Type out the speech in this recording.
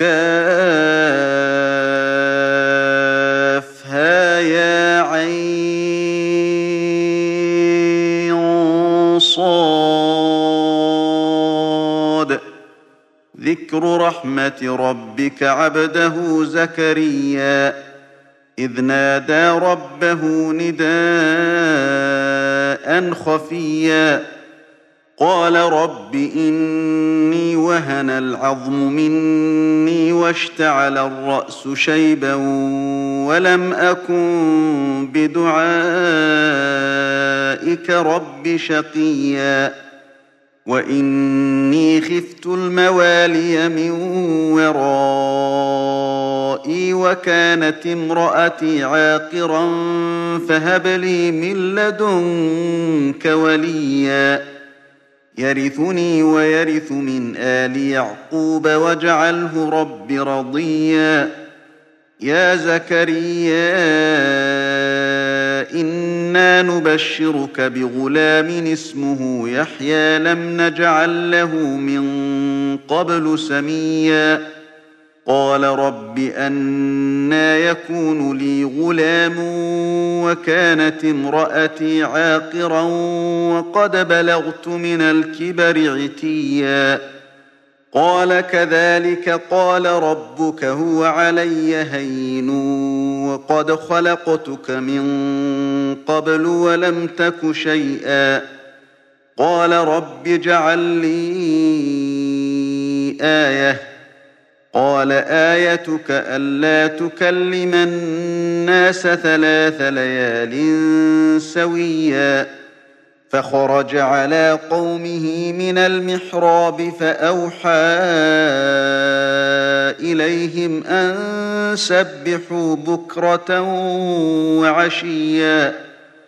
كافها صاد ذكر رحمة ربك عبده زكريا إذ نادى ربه نداء خفيا قال رب إني وهن العظم مني واشتعل الرأس شيبا ولم أكن بدعائك رب شقيا وإني خفت الموالي من ورائي وكانت امرأتي عاقرا فهب لي من لدنك وليا يرثني ويرث من آل يعقوب واجعله رب رضيا يا زكريا إنا نبشرك بغلام اسمه يحيى لم نجعل له من قبل سميا قال رب أنى يكون لي غلام وكانت امرأتي عاقرا وقد بلغت من الكبر عتيا قال كذلك قال ربك هو علي هين وقد خلقتك من قبل ولم تك شيئا قال رب اجعل لي آية قال آيتك ألا تكلم الناس 3 ليال سويا فخرج على قومه من المحراب فأوحى إليهم أن سبحوا بكرة وعشيا